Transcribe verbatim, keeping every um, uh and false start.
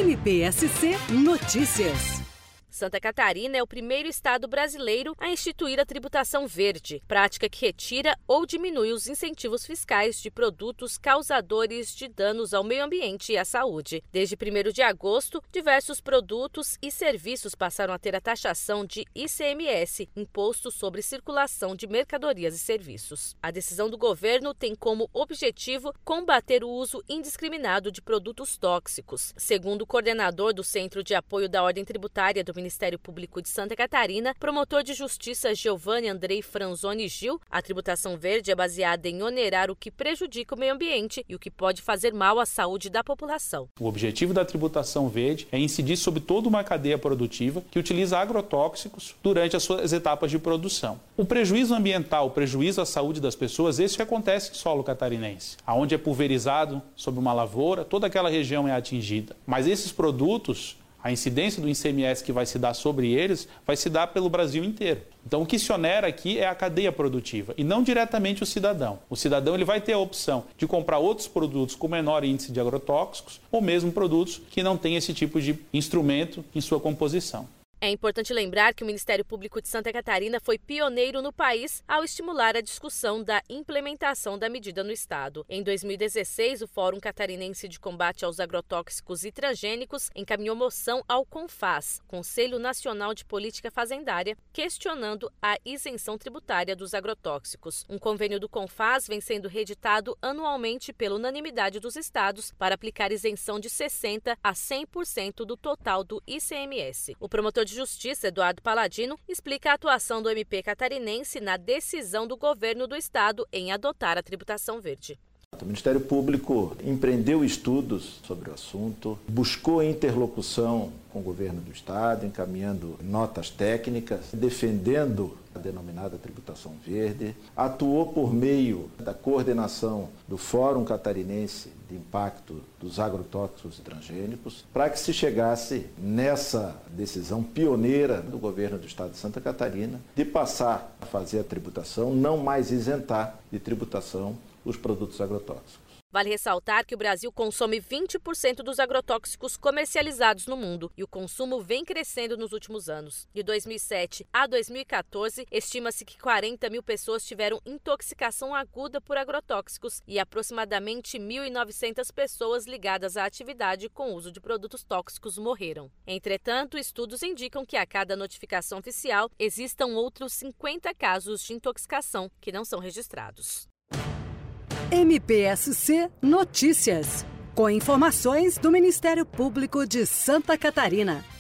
M P S C Notícias. Santa Catarina é o primeiro estado brasileiro a instituir a tributação verde, prática que retira ou diminui os incentivos fiscais de produtos causadores de danos ao meio ambiente e à saúde. Desde primeiro de agosto, diversos produtos e serviços passaram a ter a taxação de I C M S, Imposto sobre Circulação de Mercadorias e Serviços. A decisão do governo tem como objetivo combater o uso indiscriminado de produtos tóxicos. Segundo o coordenador do Centro de Apoio da Ordem Tributária do Ministério Público de Santa Catarina, promotor de justiça Giovanni Andrei Franzoni Gil, a tributação verde é baseada em onerar o que prejudica o meio ambiente e o que pode fazer mal à saúde da população. O objetivo da tributação verde é incidir sobre toda uma cadeia produtiva que utiliza agrotóxicos durante as suas etapas de produção. O prejuízo ambiental, o prejuízo à saúde das pessoas, esse acontece em solo catarinense, onde é pulverizado sobre uma lavoura, toda aquela região é atingida. Mas esses produtos, a incidência do I C M S que vai se dar sobre eles vai se dar pelo Brasil inteiro. Então, o que se onera aqui é a cadeia produtiva e não diretamente o cidadão. O cidadão ele vai ter a opção de comprar outros produtos com menor índice de agrotóxicos ou mesmo produtos que não têm esse tipo de instrumento em sua composição. É importante lembrar que o Ministério Público de Santa Catarina foi pioneiro no país ao estimular a discussão da implementação da medida no estado. Em dois mil e dezesseis, o Fórum Catarinense de Combate aos Agrotóxicos e Transgênicos encaminhou moção ao CONFAZ, Conselho Nacional de Política Fazendária, questionando a isenção tributária dos agrotóxicos. Um convênio do CONFAZ vem sendo reeditado anualmente pela unanimidade dos estados para aplicar isenção de sessenta por cento a cem por cento do total do I C M S. O promotor de Justiça, Eduardo Paladino, explica a atuação do M P catarinense na decisão do governo do estado em adotar a tributação verde. O Ministério Público empreendeu estudos sobre o assunto, buscou interlocução com o governo do estado, encaminhando notas técnicas, defendendo a denominada tributação verde, atuou por meio da coordenação do Fórum Catarinense de Impacto dos Agrotóxicos e Transgênicos, para que se chegasse nessa decisão pioneira do governo do estado de Santa Catarina de passar a fazer a tributação, não mais isentar de tributação os produtos agrotóxicos. Vale ressaltar que o Brasil consome vinte por cento dos agrotóxicos comercializados no mundo e o consumo vem crescendo nos últimos anos. De dois mil e sete a dois mil e quatorze, estima-se que quarenta mil pessoas tiveram intoxicação aguda por agrotóxicos e aproximadamente mil e novecentas pessoas ligadas à atividade com uso de produtos tóxicos morreram. Entretanto, estudos indicam que a cada notificação oficial existam outros cinquenta casos de intoxicação que não são registrados. M P S C Notícias, com informações do Ministério Público de Santa Catarina.